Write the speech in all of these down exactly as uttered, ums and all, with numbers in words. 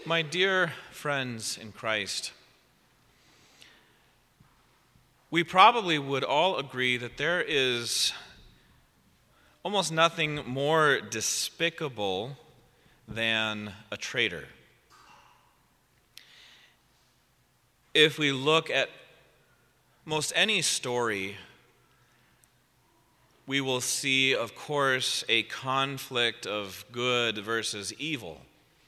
My dear friends in Christ, we probably would all agree that there is almost nothing more despicable than a traitor. If we look at most any story, we will see, of course, a conflict of good versus evil.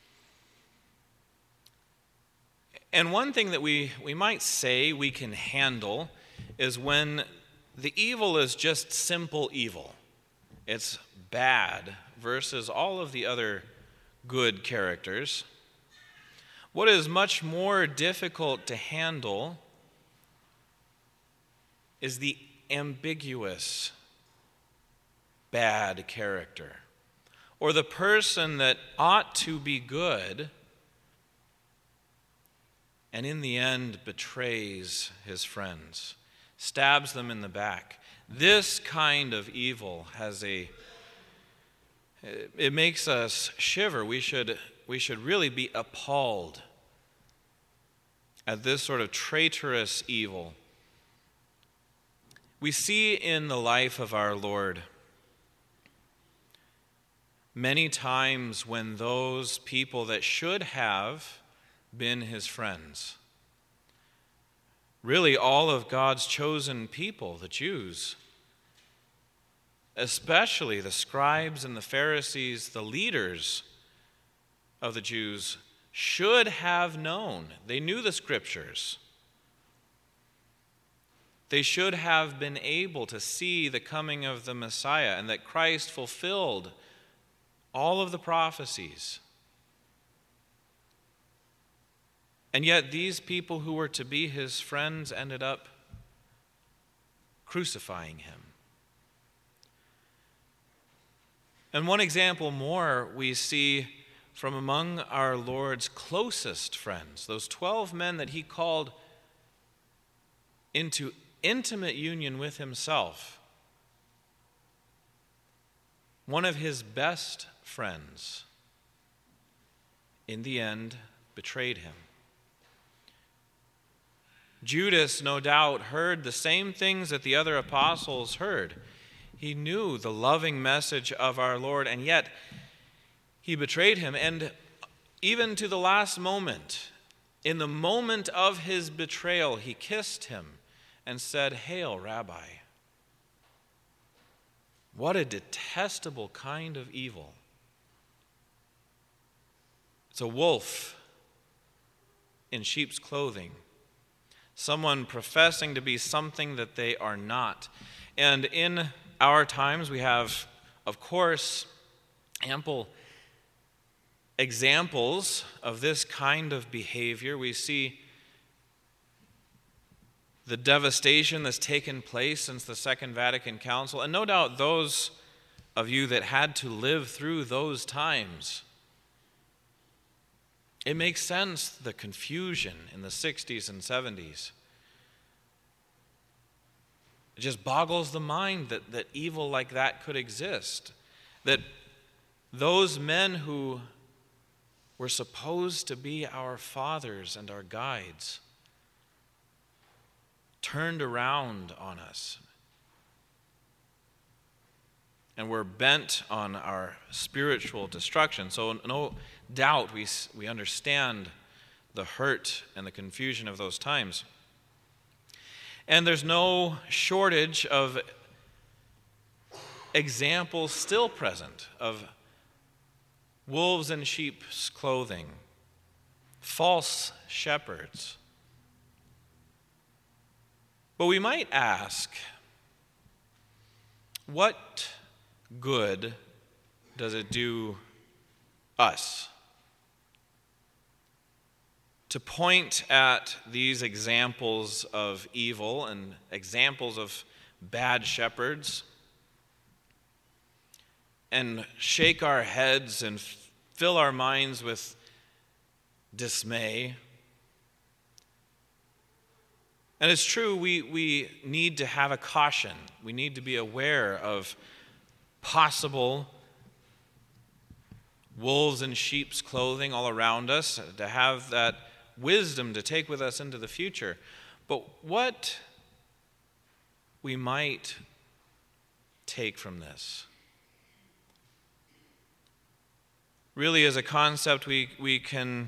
And one thing that we, we might say we can handle is when the evil is just simple evil. It's bad versus all of the other good characters. What is much more difficult to handle is the ambiguous bad character, or the person that ought to be good and in the end betrays his friends, stabs them in the back. This kind of evil has a, it makes us shiver. We should, we should really be appalled at this sort of traitorous evil. We see in the life of our Lord many times when those people that should have been his friends, really all of God's chosen people, the Jews, especially the scribes and the Pharisees, the leaders of the Jews, should have known. They knew the scriptures. They should have been able to see the coming of the Messiah and that Christ fulfilled all of the prophecies. And yet these people who were to be his friends ended up crucifying him. And one example more we see from among our Lord's closest friends, those twelve men that he called into intimate union with himself. One of his best friends, in the end, betrayed him. Judas, no doubt, heard the same things that the other apostles heard. He knew the loving message of our Lord, and yet he betrayed him. And even to the last moment, in the moment of his betrayal, he kissed him and said, "Hail, Rabbi." What a detestable kind of evil. It's a wolf in sheep's clothing. Someone professing to be something that they are not. And in our times, we have, of course, ample examples of this kind of behavior. We see the devastation that's taken place since the Second Vatican Council, and no doubt those of you that had to live through those times, it makes sense, the confusion in the sixties and seventies. It just boggles the mind that, that evil like that could exist. That those men who were supposed to be our fathers and our guides turned around on us and were bent on our spiritual destruction. So no doubt we, we understand the hurt and the confusion of those times. And there's no shortage of examples still present of wolves in sheep's clothing, false shepherds. But we might ask, what good does it do us to point at these examples of evil and examples of bad shepherds and shake our heads and fill our minds with dismay? And it's true, we, we need to have a caution. We need to be aware of possible wolves in sheep's clothing all around us, to have that wisdom to take with us into the future. But what we might take from this really is a concept we, we can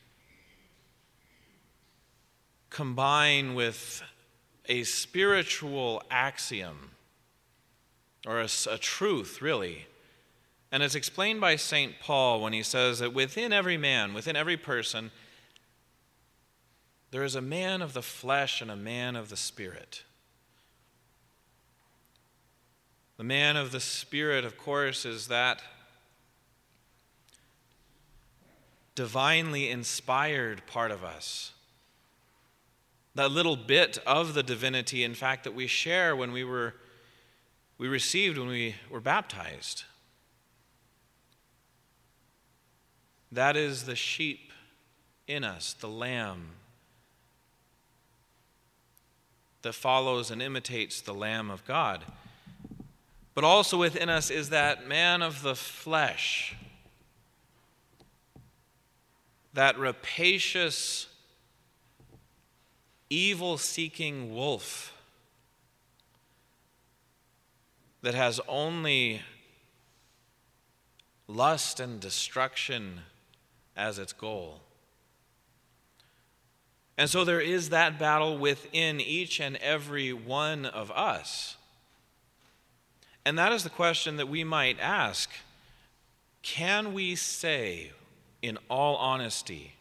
combine with a spiritual axiom, or a, a truth, really. And it's explained by Saint Paul when he says that within every man, within every person, there is a man of the flesh and a man of the spirit. The man of the spirit, of course, is that divinely inspired part of us. That little bit of the divinity, in fact, that we share when we were we received when we were baptized. That is the sheep in us, the lamb that follows and imitates the Lamb of God. But also within us is that man of the flesh, that rapacious, evil-seeking wolf that has only lust and destruction as its goal. And so there is that battle within each and every one of us. And that is the question that we might ask. Can we say, in all honesty,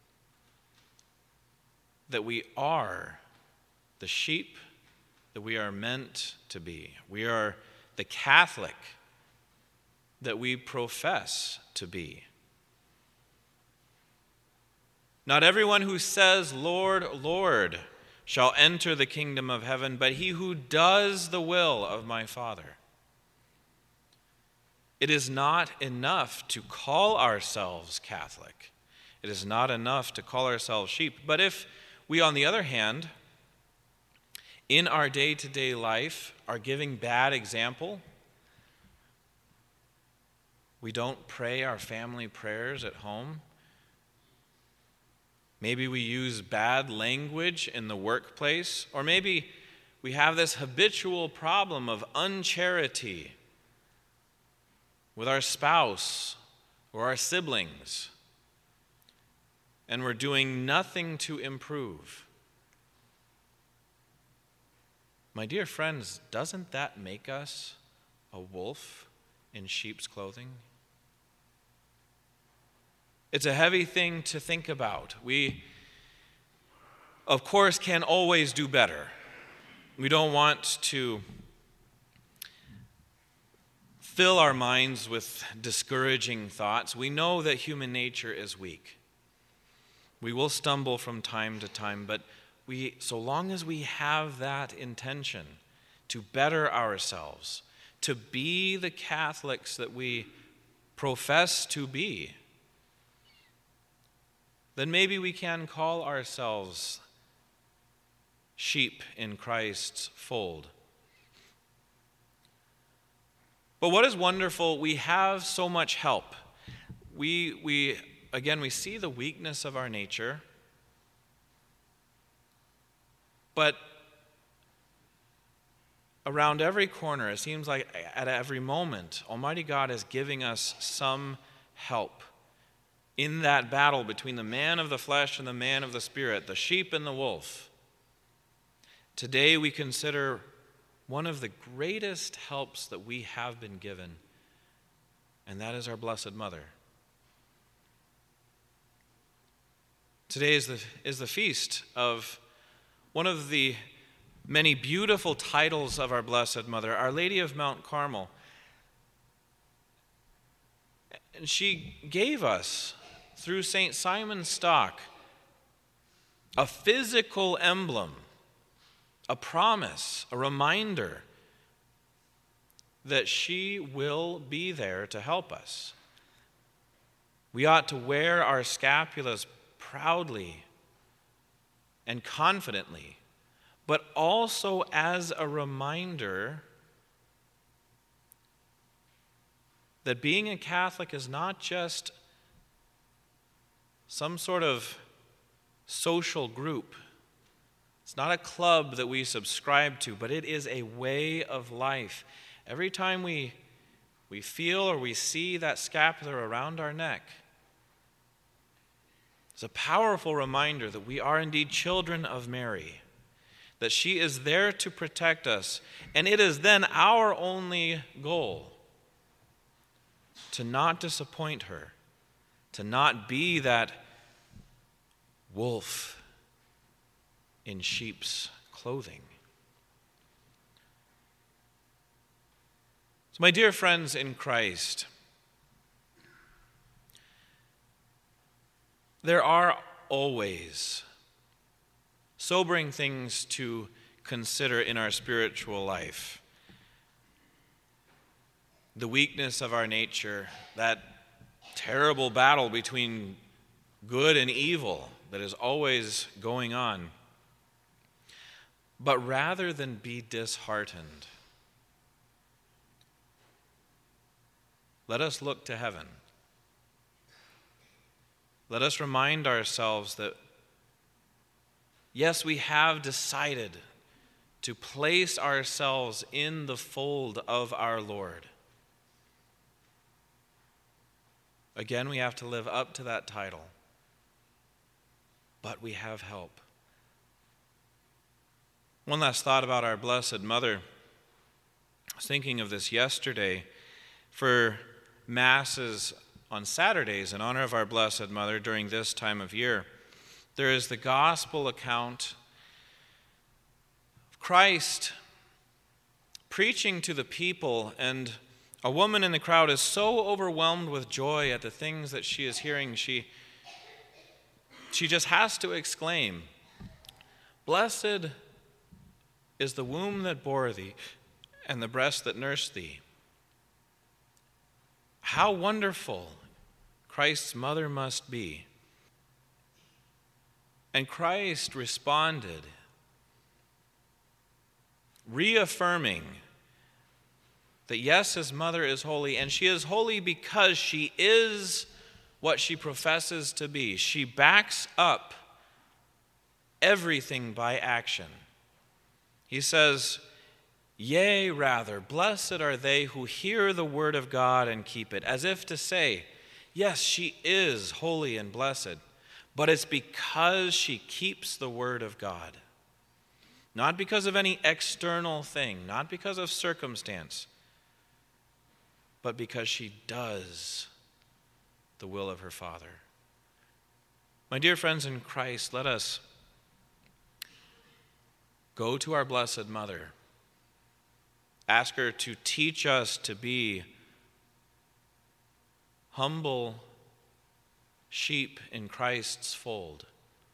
that we are the sheep that we are meant to be? We are the Catholic that we profess to be. Not everyone who says, "Lord, Lord," shall enter the kingdom of heaven, but he who does the will of my Father. It is not enough to call ourselves Catholic. It is not enough to call ourselves sheep. But if we, on the other hand, in our day-to-day life are giving bad example, we don't pray our family prayers at home, maybe we use bad language in the workplace, or maybe we have this habitual problem of uncharity with our spouse or our siblings, and we're doing nothing to improve. My dear friends, doesn't that make us a wolf in sheep's clothing? It's a heavy thing to think about. We, of course, can always do better. We don't want to fill our minds with discouraging thoughts. We know that human nature is weak. We will stumble from time to time, but we, so long as we have that intention to better ourselves, to be the Catholics that we profess to be, then maybe we can call ourselves sheep in Christ's fold. But what is wonderful, we have so much help. We, we again, we see the weakness of our nature, but around every corner, it seems like at every moment, Almighty God is giving us some help in that battle between the man of the flesh and the man of the spirit, the sheep and the wolf. Today we consider one of the greatest helps that we have been given, and that is our Blessed Mother. Today is the, is the feast of one of the many beautiful titles of our Blessed Mother, Our Lady of Mount Carmel. And she gave us, through Saint Simon Stock, a physical emblem, a promise, a reminder that she will be there to help us. We ought to wear our scapulas proudly and confidently, but also as a reminder that being a Catholic is not just some sort of social group. It's not a club that we subscribe to, but it is a way of life. Every time we, we feel or we see that scapular around our neck, it's a powerful reminder that we are indeed children of Mary, that she is there to protect us, and it is then our only goal to not disappoint her, to not be that wolf in sheep's clothing. So, my dear friends in Christ, there are always sobering things to consider in our spiritual life. The weakness of our nature, that terrible battle between good and evil that is always going on. But rather than be disheartened, let us look to heaven. Let us remind ourselves that, yes, we have decided to place ourselves in the fold of our Lord. Again, we have to live up to that title, but we have help. One last thought about our Blessed Mother. I was thinking of this yesterday. For Masses on Saturdays in honor of our Blessed Mother during this time of year, there is the gospel account of Christ preaching to the people, and a woman in the crowd is so overwhelmed with joy at the things that she is hearing, she, she just has to exclaim, "Blessed is the womb that bore thee, and the breast that nursed thee." How wonderful Christ's mother must be. And Christ responded, reaffirming that yes, his mother is holy, and she is holy because she is what she professes to be. She backs up everything by action. He says, "Yea, rather, blessed are they who hear the word of God and keep it," as if to say, yes, she is holy and blessed, but it's because she keeps the word of God. Not because of any external thing, not because of circumstance, but because she does the will of her Father. My dear friends in Christ, let us go to our Blessed Mother. Ask her to teach us to be humble sheep in Christ's fold.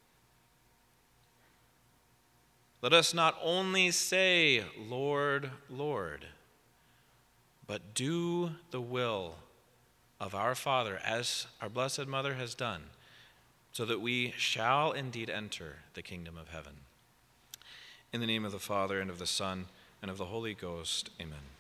Let us not only say, "Lord, Lord," but do the will of our Father as our Blessed Mother has done, so that we shall indeed enter the kingdom of heaven. In the name of the Father, and of the Son, and of the Holy Ghost, amen.